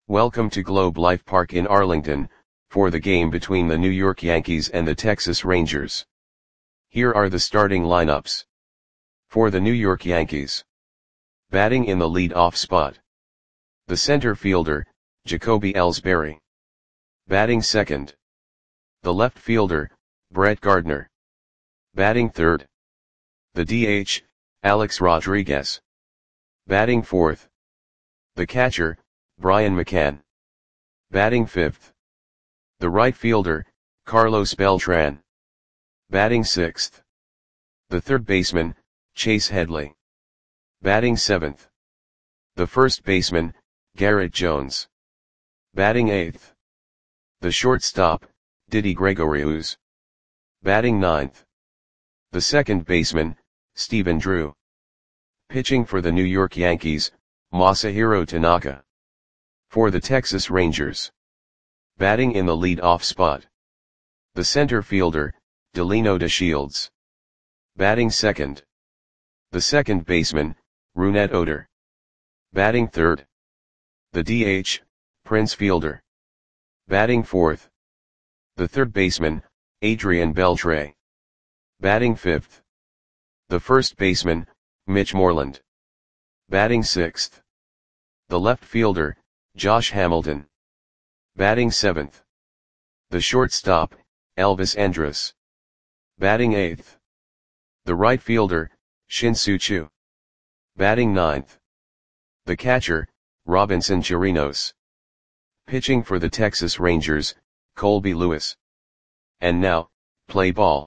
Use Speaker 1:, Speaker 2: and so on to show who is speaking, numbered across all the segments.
Speaker 1: Welcome to Globe Life Park in Arlington, for the game between the New York Yankees and the Texas Rangers. Here are the starting lineups. For the New York Yankees. Batting in the lead-off spot. The center fielder, Jacoby Ellsbury. Batting second. The left fielder, Brett Gardner. Batting third. The DH, Alex Rodriguez. Batting fourth. The catcher, Brian McCann. Batting fifth. The right fielder, Carlos Beltran. Batting sixth. The third baseman, Chase Headley. Batting seventh. The first baseman, Garrett Jones. Batting eighth. The shortstop, Didi Gregorius. Batting ninth. The second baseman, Stephen Drew. Pitching for the New York Yankees, Masahiro Tanaka. For the Texas Rangers. Batting in the lead-off spot. The center fielder, Delino DeShields. Batting second. The second baseman, Rougned Odor. Batting third. The DH, Prince Fielder. Batting fourth. The third baseman, Adrian Beltre. Batting fifth. The first baseman, Mitch Moreland. Batting sixth. The left fielder, Josh Hamilton. Batting seventh. The shortstop, Elvis Andrus. Batting eighth. The right fielder, Shin-Soo Choo. Batting ninth. The catcher, Robinson Chirinos. Pitching for the Texas Rangers, Colby Lewis. And now, play ball.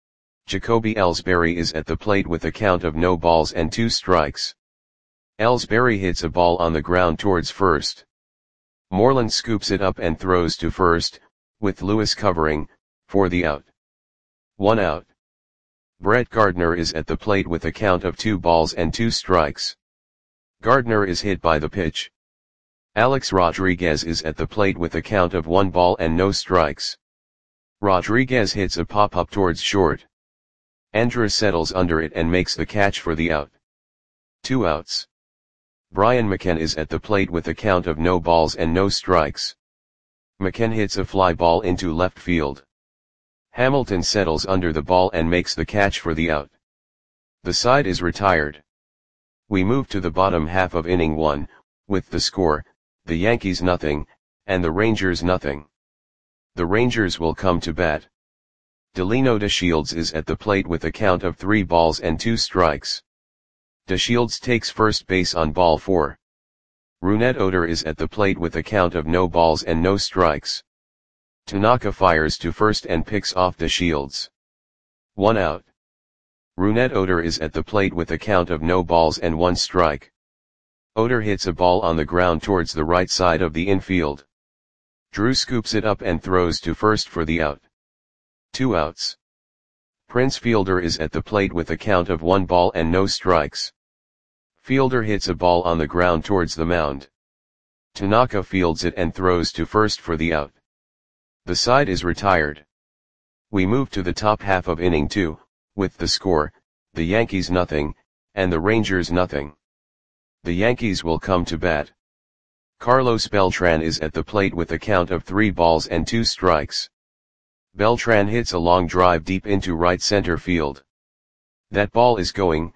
Speaker 1: Jacoby Ellsbury is at the plate with a count of no balls and 2 strikes. Ellsbury hits a ball on the ground towards first. Moreland scoops it up and throws to first, with Lewis covering, for the out. 1 out. Brett Gardner is at the plate with a count of 2 balls and 2 strikes. Gardner is hit by the pitch. Alex Rodriguez is at the plate with a count of 1 ball and no strikes. Rodriguez hits a pop-up towards short. Andrus settles under it and makes the catch for the out. 2 outs. Brian McCann is at the plate with a count of no balls and no strikes. McCann hits a fly ball into left field. Hamilton settles under the ball and makes the catch for the out. The side is retired. We move to the bottom half of inning 1, with the score, the Yankees nothing, and the Rangers nothing. The Rangers will come to bat. Delino DeShields is at the plate with a count of 3 balls and 2 strikes. DeShields takes first base on ball 4. Rougned Odor is at the plate with a count of no balls and no strikes. Tanaka fires to first and picks off DeShields. 1 out. Rougned Odor is at the plate with a count of no balls and 1 strike. Odor hits a ball on the ground towards the right side of the infield. Drew scoops it up and throws to first for the out. 2 outs. Prince Fielder is at the plate with a count of 1 ball and no strikes. Fielder hits a ball on the ground towards the mound. Tanaka fields it and throws to first for the out. The side is retired. We move to the top half of inning 2, with the score, the Yankees nothing, and the Rangers nothing. The Yankees will come to bat. Carlos Beltran is at the plate with a count of 3 balls and 2 strikes. Beltran hits a long drive deep into right center field. That ball is gone.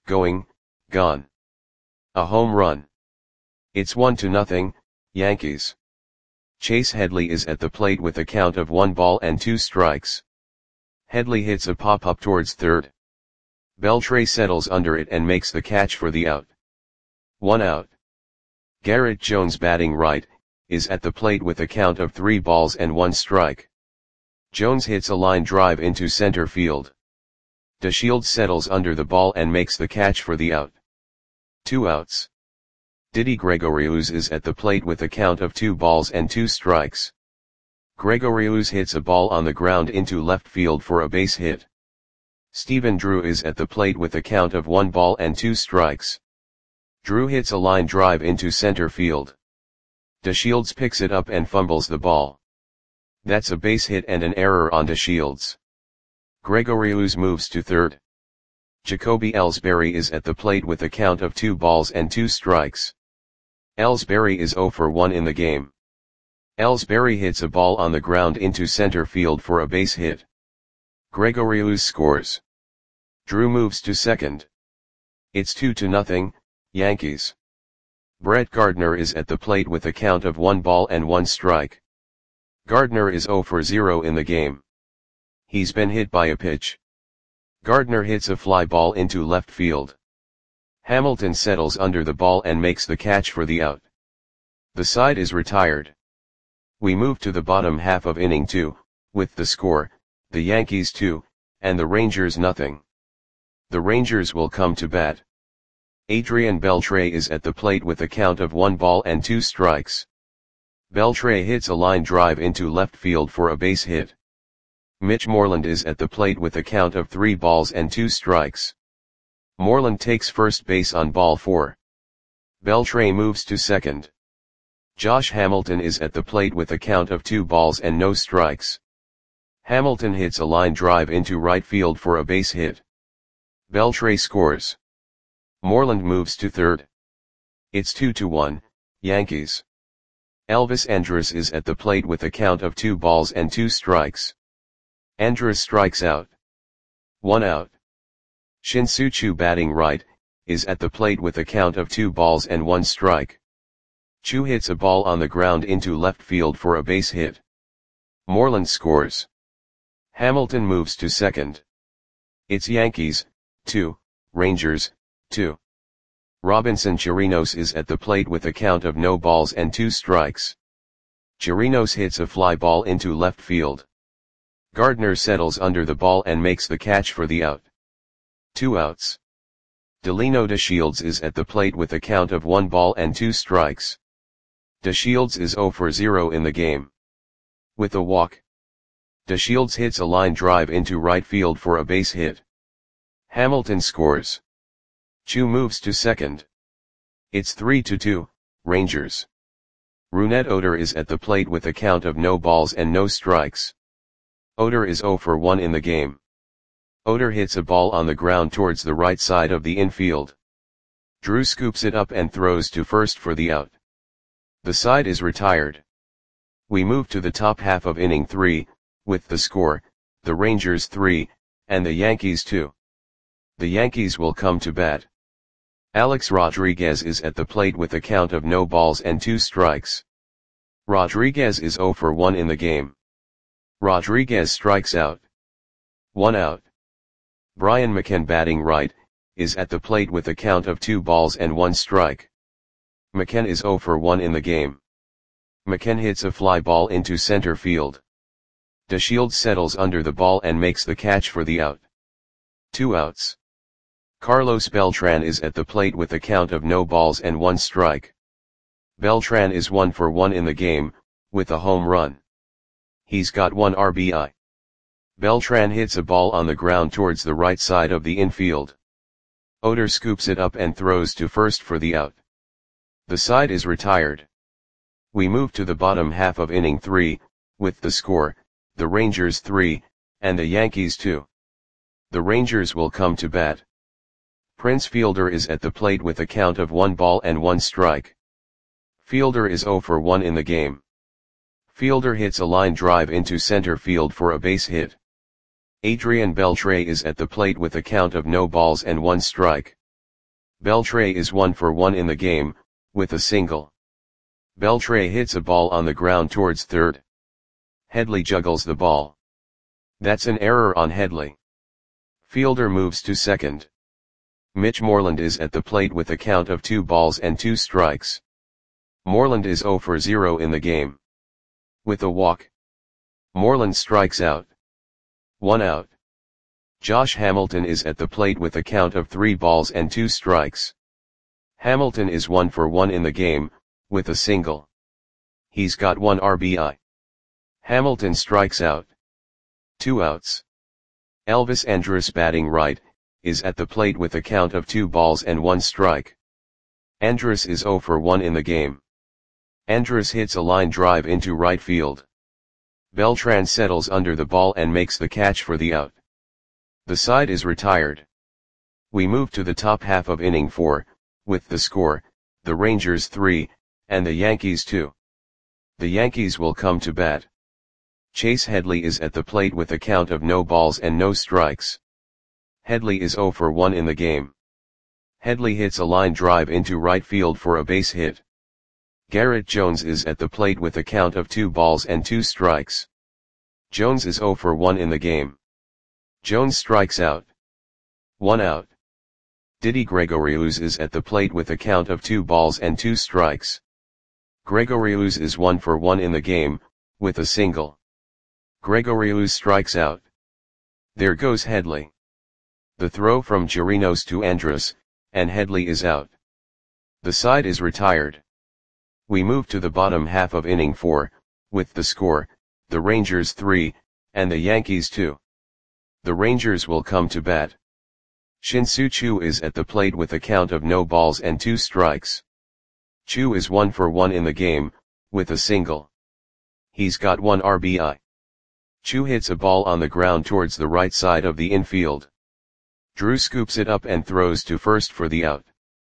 Speaker 1: A home run. It's 1-0, Yankees. Chase Headley is at the plate with a count of 1 ball and 2 strikes. Headley hits a pop-up towards third. Beltre settles under it and makes the catch for the out. 1 out. Garrett Jones, batting right, is at the plate with a count of 3 balls and 1 strike. Jones hits a line drive into center field. DeShields settles under the ball and makes the catch for the out. 2 outs. Didi Gregorius is at the plate with a count of 2 balls and 2 strikes. Gregorius hits a ball on the ground into left field for a base hit. Stephen Drew is at the plate with a count of 1 ball and 2 strikes. Drew hits a line drive into center field. DeShields picks it up and fumbles the ball. That's a base hit and an error on DeShields. Gregorius moves to third. Jacoby Ellsbury is at the plate with a count of 2 balls and 2 strikes. Ellsbury is 0 for 1 in the game. Ellsbury hits a ball on the ground into center field for a base hit. Gregorius scores. Drew moves to second. It's 2-0, Yankees. Brett Gardner is at the plate with a count of 1 ball and 1 strike. Gardner is 0 for 0 in the game. He's been hit by a pitch. Gardner hits a fly ball into left field. Hamilton settles under the ball and makes the catch for the out. The side is retired. We move to the bottom half of inning 2, with the score, the Yankees 2, and the Rangers nothing. The Rangers will come to bat. Adrian Beltre is at the plate with a count of 1 ball and 2 strikes. Beltre hits a line drive into left field for a base hit. Mitch Moreland is at the plate with a count of 3 balls and 2 strikes. Moreland takes first base on ball 4. Beltre moves to second. Josh Hamilton is at the plate with a count of 2 balls and no strikes. Hamilton hits a line drive into right field for a base hit. Beltre scores. Moreland moves to third. It's 2-1, Yankees. Elvis Andrus is at the plate with a count of 2 balls and 2 strikes. Andrus strikes out. 1 out. Shin-Soo Choo, batting right, is at the plate with a count of 2 balls and 1 strike. Choo hits a ball on the ground into left field for a base hit. Moreland scores. Hamilton moves to second. It's Yankees, 2, Rangers, 2. Robinson Chirinos is at the plate with a count of no balls and 2 strikes. Chirinos hits a fly ball into left field. Gardner settles under the ball and makes the catch for the out. 2 outs. Delino DeShields is at the plate with a count of 1 ball and 2 strikes. DeShields is 0 for 0 in the game. With a walk. DeShields hits a line drive into right field for a base hit. Hamilton scores. Choo moves to second. It's 3-2, Rangers. Rougned Odor is at the plate with a count of no balls and no strikes. Odor is 0 for 1 in the game. Odor hits a ball on the ground towards the right side of the infield. Drew scoops it up and throws to first for the out. The side is retired. We move to the top half of inning 3, with the score, the Rangers 3, and the Yankees 2. The Yankees will come to bat. Alex Rodriguez is at the plate with a count of no balls and 2 strikes. Rodriguez is 0 for 1 in the game. Rodriguez strikes out. 1 out. Brian McCann, batting right, is at the plate with a count of 2 balls and 1 strike. McCann is 0 for 1 in the game. McCann hits a fly ball into center field. DeShields settles under the ball and makes the catch for the out. 2 outs. Carlos Beltran is at the plate with a count of no balls and 1 strike. Beltran is 1 for 1 in the game, with a home run. He's got 1 RBI. Beltran hits a ball on the ground towards the right side of the infield. Odor scoops it up and throws to first for the out. The side is retired. We move to the bottom half of inning 3, with the score, the Rangers 3, and the Yankees 2. The Rangers will come to bat. Prince Fielder is at the plate with a count of 1 ball and 1 strike. Fielder is 0 for 1 in the game. Fielder hits a line drive into center field for a base hit. Adrian Beltre is at the plate with a count of no balls and 1 strike. Beltre is 1 for 1 in the game, with a single. Beltre hits a ball on the ground towards third. Headley juggles the ball. That's an error on Headley. Fielder moves to second. Mitch Moreland is at the plate with a count of 2 balls and 2 strikes. Moreland is 0 for 0 in the game. With a walk. Moreland strikes out. 1 out. Josh Hamilton is at the plate with a count of 3 balls and 2 strikes. Hamilton is 1 for 1 in the game, with a single. He's got 1 RBI. Hamilton strikes out. 2 outs. Elvis Andrus, batting right, is at the plate with a count of 2 balls and 1 strike. Andrus is 0 for 1 in the game. Andrus hits a line drive into right field. Beltran settles under the ball and makes the catch for the out. The side is retired. We move to the top half of inning 4, with the score, the Rangers 3, and the Yankees 2. The Yankees will come to bat. Chase Headley is at the plate with a count of no balls and no strikes. Headley is 0 for 1 in the game. Headley hits a line drive into right field for a base hit. Garrett Jones is at the plate with a count of 2 balls and 2 strikes. Jones is 0 for 1 in the game. Jones strikes out. 1 out. Didi Gregorius is at the plate with a count of 2 balls and 2 strikes. Gregorius is 1 for 1 in the game, with a single. Gregorius strikes out. There goes Headley. The throw from Chirinos to Andrus, and Headley is out. The side is retired. We move to the bottom half of inning 4, with the score, the Rangers 3, and the Yankees 2. The Rangers will come to bat. Shin-Soo Choo is at the plate with a count of no balls and 2 strikes. Choo is 1 for 1 in the game, with a single. He's got 1 RBI. Choo hits a ball on the ground towards the right side of the infield. Drew scoops it up and throws to first for the out.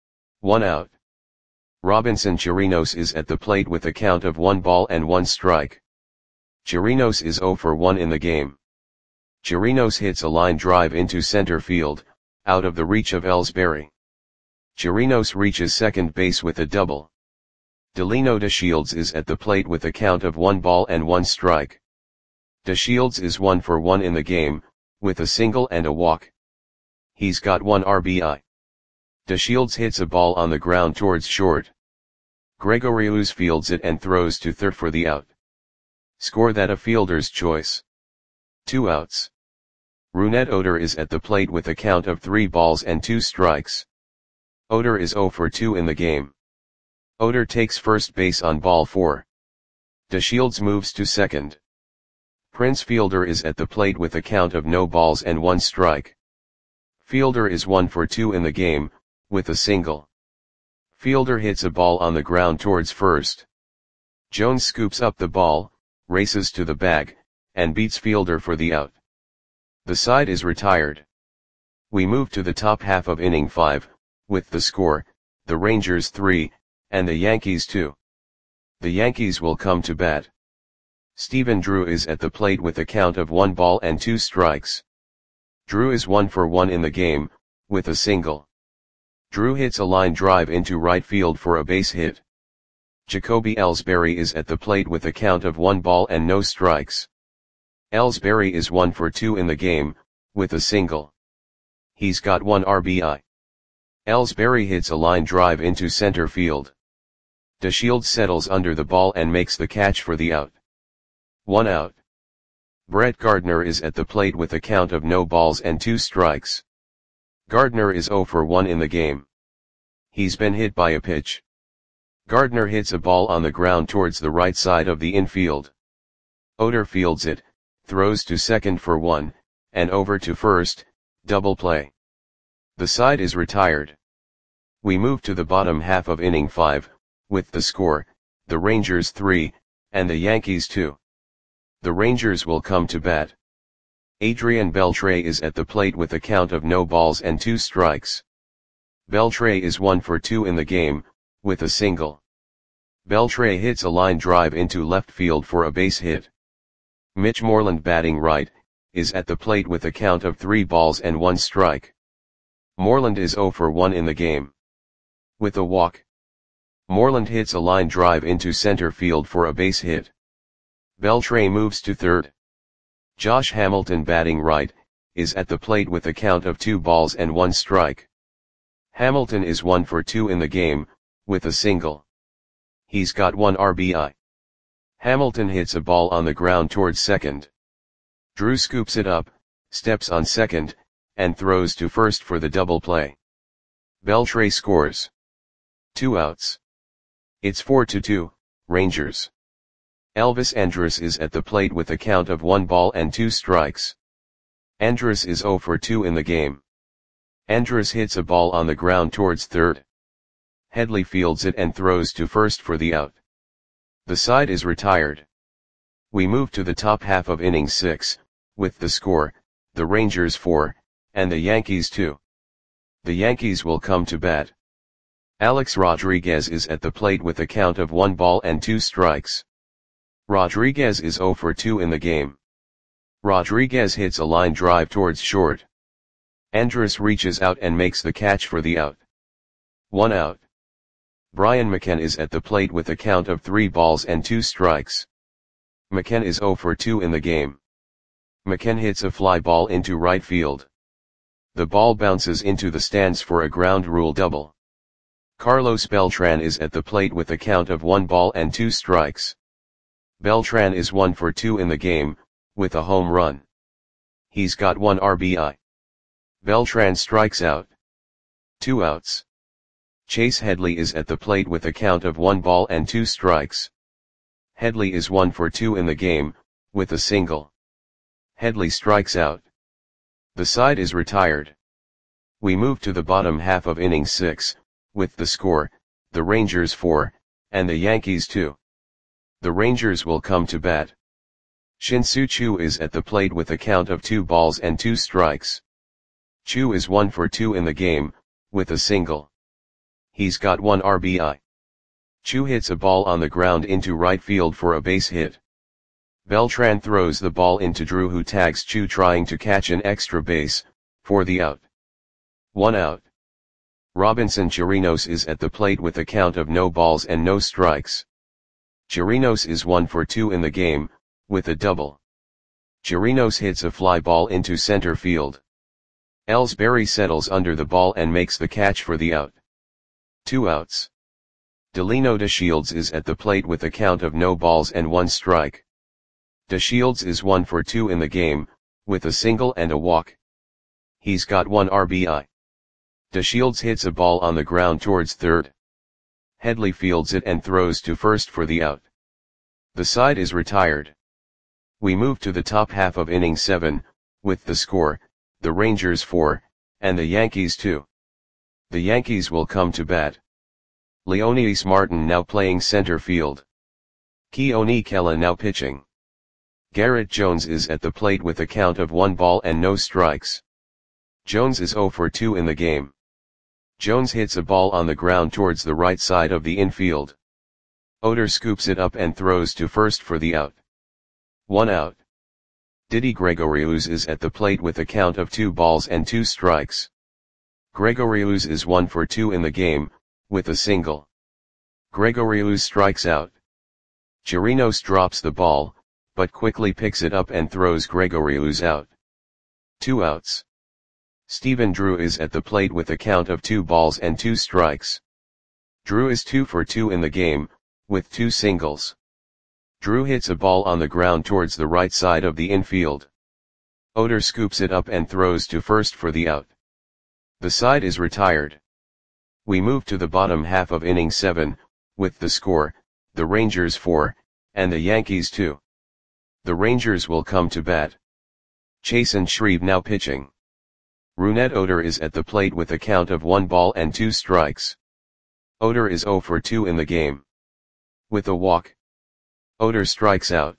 Speaker 1: 1 out. Robinson Chirinos is at the plate with a count of 1 ball and 1 strike. Chirinos is 0 for 1 in the game. Chirinos hits a line drive into center field, out of the reach of Ellsbury. Chirinos reaches second base with a double. Delino DeShields is at the plate with a count of 1 ball and 1 strike. DeShields is 1 for 1 in the game, with a single and a walk. He's got 1 RBI. DeShields hits a ball on the ground towards short. Gregorius fields it and throws to third for the out. Score that a fielder's choice. 2 outs. Rougned Odor is at the plate with a count of 3 balls and 2 strikes. Odor is 0 for 2 in the game. Odor takes first base on ball 4. DeShields moves to second. Prince Fielder is at the plate with a count of no balls and 1 strike. Fielder is 1 for 2 in the game, with a single. Fielder hits a ball on the ground towards first. Jones scoops up the ball, races to the bag, and beats Fielder for the out. The side is retired. We move to the top half of inning 5, with the score, the Rangers 3, and the Yankees 2. The Yankees will come to bat. Stephen Drew is at the plate with a count of 1 ball and 2 strikes. Drew is 1 for 1 in the game, with a single. Drew hits a line drive into right field for a base hit. Jacoby Ellsbury is at the plate with a count of 1 ball and no strikes. Ellsbury is 1 for 2 in the game, with a single. He's got 1 RBI. Ellsbury hits a line drive into center field. DeShields settles under the ball and makes the catch for the out. 1 out. Brett Gardner is at the plate with a count of no balls and 2 strikes. Gardner is 0 for 1 in the game. He's been hit by a pitch. Gardner hits a ball on the ground towards the right side of the infield. Odor fields it, throws to second for 1, and over to first, double play. The side is retired. We move to the bottom half of inning 5, with the score, the Rangers 3, and the Yankees 2. The Rangers will come to bat. Adrian Beltre is at the plate with a count of no balls and 2 strikes. Beltre is 1 for 2 in the game, with a single. Beltre hits a line drive into left field for a base hit. Mitch Moreland, batting right, is at the plate with a count of 3 balls and 1 strike. Moreland is 0 for 1 in the game. With a walk. Moreland hits a line drive into center field for a base hit. Beltre moves to third. Josh Hamilton, batting right, is at the plate with a count of 2 balls and 1 strike. Hamilton is 1 for 2 in the game, with a single. He's got 1 RBI. Hamilton hits a ball on the ground towards second. Drew scoops it up, steps on second, and throws to first for the double play. Beltre scores. 2 outs. It's 4-2, Rangers. Elvis Andrus is at the plate with a count of 1 ball and 2 strikes. Andrus is 0 for 2 in the game. Andrus hits a ball on the ground towards third. Headley fields it and throws to first for the out. The side is retired. We move to the top half of inning 6, with the score, the Rangers 4, and the Yankees 2. The Yankees will come to bat. Alex Rodriguez is at the plate with a count of 1 ball and 2 strikes. Rodriguez is 0 for 2 in the game. Rodriguez hits a line drive towards short. Andrus reaches out and makes the catch for the out. 1 out. Brian McKenna is at the plate with a count of 3 balls and 2 strikes. McKenna is 0 for 2 in the game. McKenna hits a fly ball into right field. The ball bounces into the stands for a ground rule double. Carlos Beltran is at the plate with a count of 1 ball and 2 strikes. Beltran is 1 for 2 in the game, with a home run. He's got 1 RBI. Beltran strikes out. 2 outs. Chase Headley is at the plate with a count of 1 ball and 2 strikes. Headley is 1 for 2 in the game, with a single. Headley strikes out. The side is retired. We move to the bottom half of inning 6, with the score, the Rangers 4, and the Yankees 2. The Rangers will come to bat. Shin-Soo Choo is at the plate with a count of 2 balls and 2 strikes. Choo is 1 for 2 in the game, with a single. He's got 1 RBI. Choo hits a ball on the ground into right field for a base hit. Beltran throws the ball into Drew, who tags Choo trying to catch an extra base, for the out. 1 out. Robinson Chirinos is at the plate with a count of no balls and no strikes. Chirinos is 1 for 2 in the game, with a double. Chirinos hits a fly ball into center field. Ellsbury settles under the ball and makes the catch for the out. 2 outs. Delino DeShields is at the plate with a count of no balls and 1 strike. DeShields is 1 for 2 in the game, with a single and a walk. He's got 1 RBI. DeShields hits a ball on the ground towards third. Headley fields it and throws to first for the out. The side is retired. We move to the top half of inning 7, with the score, the Rangers 4, and the Yankees 2. The Yankees will come to bat. Leonidas Martin now playing center field. Keone Kela now pitching. Garrett Jones is at the plate with a count of 1 ball and no strikes. Jones is 0 for 2 in the game. Jones hits a ball on the ground towards the right side of the infield. Oder scoops it up and throws to first for the out. 1 out. Didi Gregorius is at the plate with a count of 2 balls and 2 strikes. Gregorius is 1 for 2 in the game, with a single. Gregorius strikes out. Chirinos drops the ball, but quickly picks it up and throws Gregorius out. 2 outs. Stephen Drew is at the plate with a count of 2 balls and 2 strikes. Drew is 2 for 2 in the game, with 2 singles. Drew hits a ball on the ground towards the right side of the infield. Oder scoops it up and throws to first for the out. The side is retired. We move to the bottom half of inning 7, with the score, the Rangers 4, and the Yankees 2. The Rangers will come to bat. Chasen Shreve now pitching. Rougned Odor is at the plate with a count of 1 ball and 2 strikes. Odor is 0 for 2 in the game. With a walk. Odor strikes out.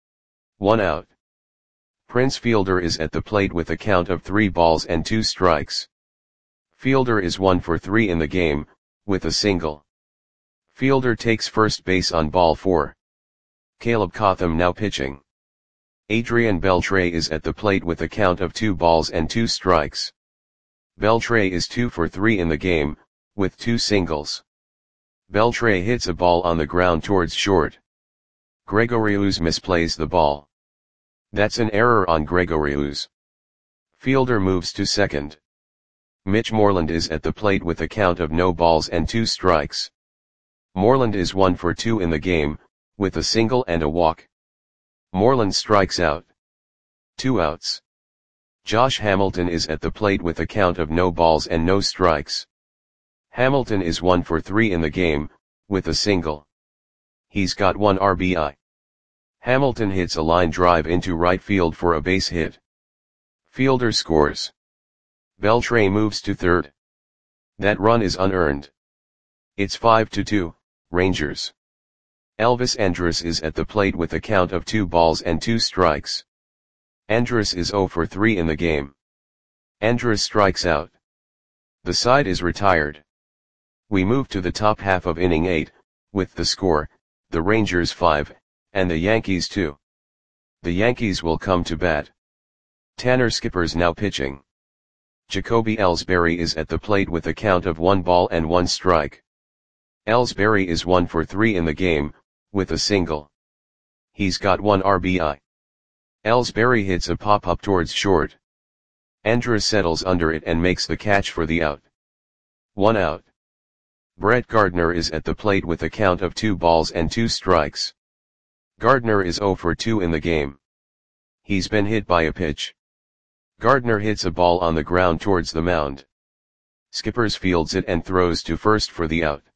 Speaker 1: 1 out. Prince Fielder is at the plate with a count of 3 balls and 2 strikes. Fielder is 1 for 3 in the game, with a single. Fielder takes first base on ball 4. Caleb Cotham now pitching. Adrian Beltre is at the plate with a count of 2 balls and 2 strikes. Beltre is 2 for 3 in the game, with 2 singles. Beltre hits a ball on the ground towards short. Gregorius misplays the ball. That's an error on Gregorius. Fielder moves to second. Mitch Moreland is at the plate with a count of no balls and 2 strikes. Moreland is 1 for 2 in the game, with a single and a walk. Moreland strikes out. 2 outs. Josh Hamilton is at the plate with a count of no balls and no strikes. Hamilton is 1 for 3 in the game, with a single. He's got 1 RBI. Hamilton hits a line drive into right field for a base hit. Fielder scores. Beltre moves to third. That run is unearned. It's 5-2, Rangers. Elvis Andrus is at the plate with a count of 2 balls and 2 strikes. Andrus is 0 for 3 in the game. Andrus strikes out. The side is retired. We move to the top half of inning 8, with the score, the Rangers 5, and the Yankees 2. The Yankees will come to bat. Tanner Skipper's now pitching. Jacoby Ellsbury is at the plate with a count of 1 ball and 1 strike. Ellsbury is 1 for 3 in the game, with a single. He's got 1 RBI. Ellsbury hits a pop-up towards short. Andrus settles under it and makes the catch for the out. 1 out. Brett Gardner is at the plate with a count of 2 balls and 2 strikes. Gardner is 0 for 2 in the game. He's been hit by a pitch. Gardner hits a ball on the ground towards the mound. Skippers fields it and throws to first for the out.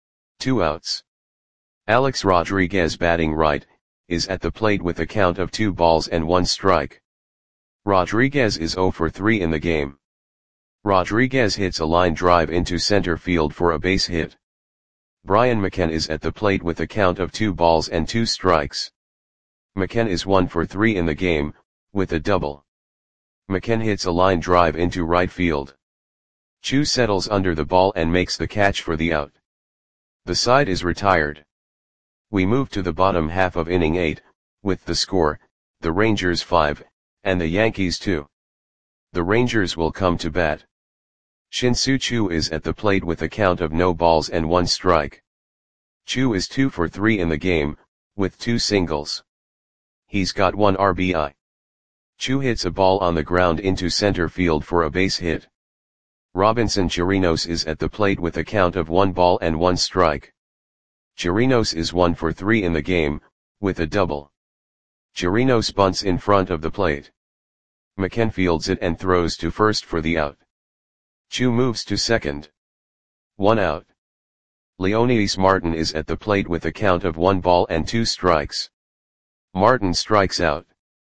Speaker 1: 2 outs. Alex Rodriguez, batting right, is at the plate with a count of 2 balls and 1 strike. Rodriguez is 0 for 3 in the game. Rodriguez hits a line drive into center field for a base hit. Brian McCann is at the plate with a count of 2 balls and 2 strikes. McCann is 1 for 3 in the game, with a double. McCann hits a line drive into right field. Chu settles under the ball and makes the catch for the out. The side is retired. We move to the bottom half of inning 8, with the score, the Rangers 5, and the Yankees 2. The Rangers will come to bat. Shin-Soo Choo is at the plate with a count of no balls and 1 strike. Chu is 2 for 3 in the game, with 2 singles. He's got 1 RBI. Chu hits a ball on the ground into center field for a base hit. Robinson Chirinos is at the plate with a count of 1 ball and 1 strike. Chirinos is 1 for 3 in the game, with a double. Chirinos bunts in front of the plate. McCann fields it and throws to first for the out. Chu moves to second. 1 out. Leonidas Martin is at the plate with a count of 1 ball and 2 strikes. Martin strikes out.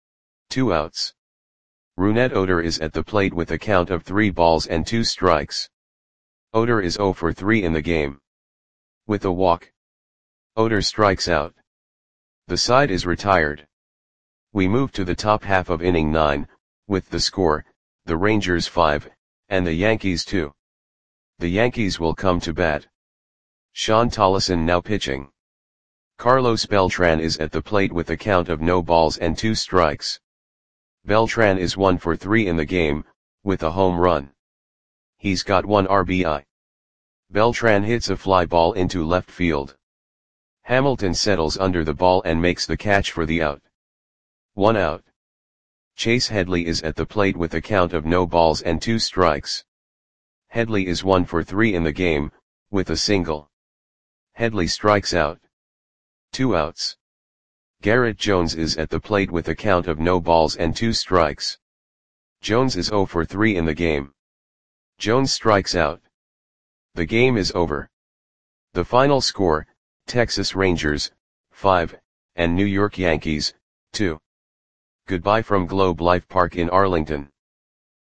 Speaker 1: 2 outs. Rougned Odor is at the plate with a count of 3 balls and 2 strikes. Odor is 0 for 3 in the game. With a walk, Odor strikes out. The side is retired. We move to the top half of inning 9, with the score, the Rangers 5, and the Yankees 2. The Yankees will come to bat. Sean Tollison now pitching. Carlos Beltran is at the plate with a count of no balls and 2 strikes. Beltran is 1 for 3 in the game, with a home run. He's got 1 RBI. Beltran hits a fly ball into left field. Hamilton settles under the ball and makes the catch for the out. 1 out. Chase Headley is at the plate with a count of no balls and 2 strikes. Headley is 1 for 3 in the game, with a single. Headley strikes out. 2 outs. Garrett Jones is at the plate with a count of no balls and 2 strikes. Jones is 0 for 3 in the game. Jones strikes out. The game is over. The final score, Texas Rangers, 5, and New York Yankees, 2. Goodbye from Globe Life Park in Arlington.